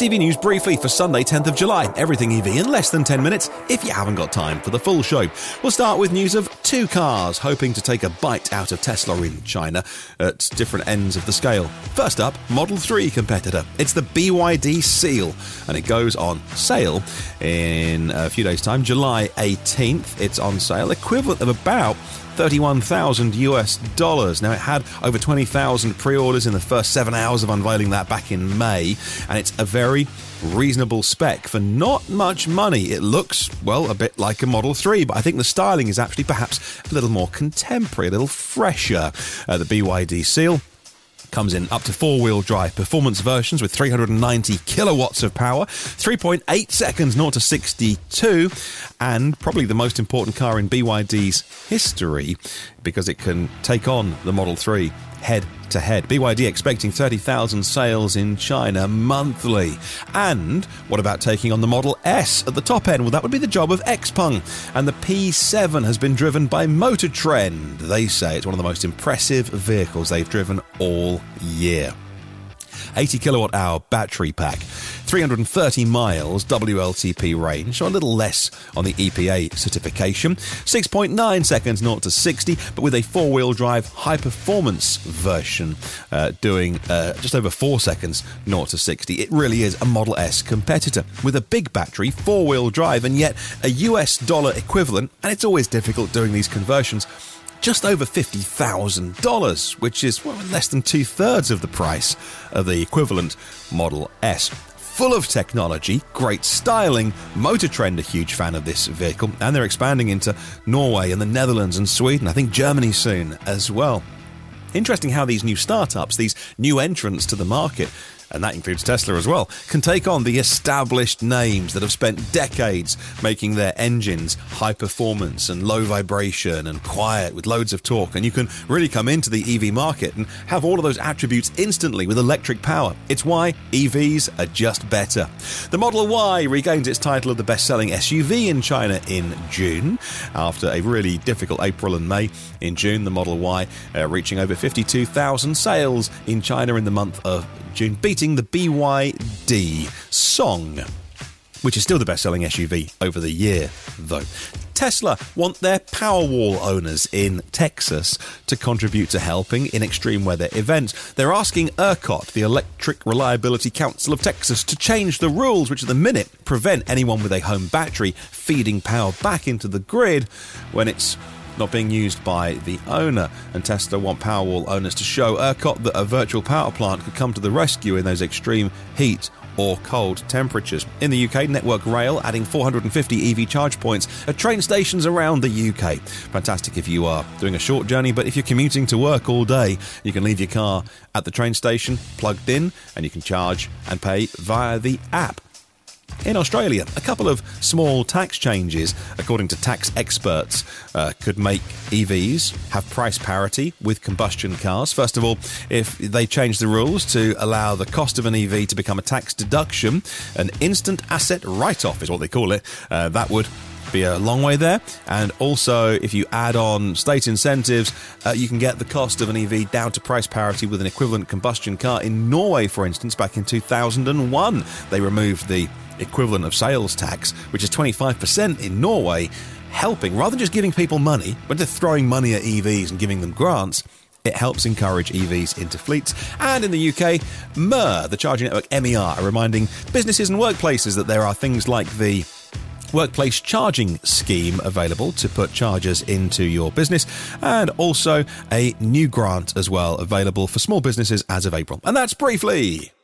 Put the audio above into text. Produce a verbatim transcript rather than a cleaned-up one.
It's E V News briefly for Sunday, tenth of July. Everything E V in less than ten minutes if you haven't got time for the full show. We'll start with news of two cars hoping to take a bite out of Tesla in China at different ends of the scale. First up, Model three competitor. It's the B Y D Seal, and it goes on sale in a few days' time, July eighteenth. It's on sale, equivalent of about thirty-one thousand US dollars. Now, it had over twenty thousand pre-orders in the first seven hours of unveiling that back in May, and it's a very reasonable spec for not much money. It looks, well, a bit like a Model three, but I think the styling is actually perhaps a little more contemporary, a little fresher. Uh, the B Y D Seal comes in up to four-wheel drive performance versions with three hundred ninety kilowatts of power, three point eight seconds zero to sixty-two, and probably the most important car in B Y D's history because it can take on the Model three head to head. B Y D expecting thirty thousand sales in China monthly. And what about taking on the Model S at the top end? Well, that would be the job of Xpeng. And the P seven has been driven by Motor Trend. They say it's one of the most impressive vehicles they've driven all year. eighty kilowatt hour battery pack, three hundred thirty miles W L T P range, so a little less on the E P A certification, six point nine seconds zero to sixty, but with a four-wheel drive high-performance version uh, doing uh, just over four seconds zero to sixty. It really is a Model S competitor with a big battery, four-wheel drive, and yet a U S dollar equivalent, and it's always difficult doing these conversions, just over fifty thousand dollars, which is well, less than two-thirds of the price of the equivalent Model S. Full of technology, great styling. Motor Trend, a huge fan of this vehicle, and they're expanding into Norway and the Netherlands and Sweden, I think Germany soon as well. Interesting how these new startups, these new entrants to the market, and that includes Tesla as well, can take on the established names that have spent decades making their engines high performance and low vibration and quiet with loads of torque. And you can really come into the E V market and have all of those attributes instantly with electric power. It's why E Vs are just better. The Model Y regains its title of the best-selling S U V in China in June. After a really difficult April and May, in June, the Model Y uh, reaching over fifty-two thousand sales in China in the month of June, beating the B Y D Song, which is still the best-selling S U V over the year, though. Tesla want their Powerwall owners in Texas to contribute to helping in extreme weather events. They're asking ERCOT, the Electric Reliability Council of Texas, to change the rules, which at the minute prevent anyone with a home battery feeding power back into the grid when it's not being used by the owner. And Tesla want Powerwall owners to show ERCOT that a virtual power plant could come to the rescue in those extreme heat or cold temperatures. In the U K, Network Rail adding four hundred fifty E V charge points at train stations around the U K. Fantastic if you are doing a short journey, but if you're commuting to work all day, you can leave your car at the train station plugged in and you can charge and pay via the app. In Australia, a couple of small tax changes, according to tax experts, uh, could make E Vs have price parity with combustion cars. First of all, if they change the rules to allow the cost of an E V to become a tax deduction, an instant asset write-off is what they call it, uh, that would be a long way there. And also, if you add on state incentives, uh, you can get the cost of an E V down to price parity with an equivalent combustion car. In Norway, for instance, back in two thousand one, they removed the equivalent of sales tax, which is twenty-five percent in Norway, helping, rather than just giving people money, but they're throwing money at E Vs and giving them grants, it helps encourage E Vs into fleets. And in the U K, M E R, the charging network M E R, are reminding businesses and workplaces that there are things like the Workplace Charging Scheme available to put chargers into your business, and also a new grant as well available for small businesses as of April. And that's briefly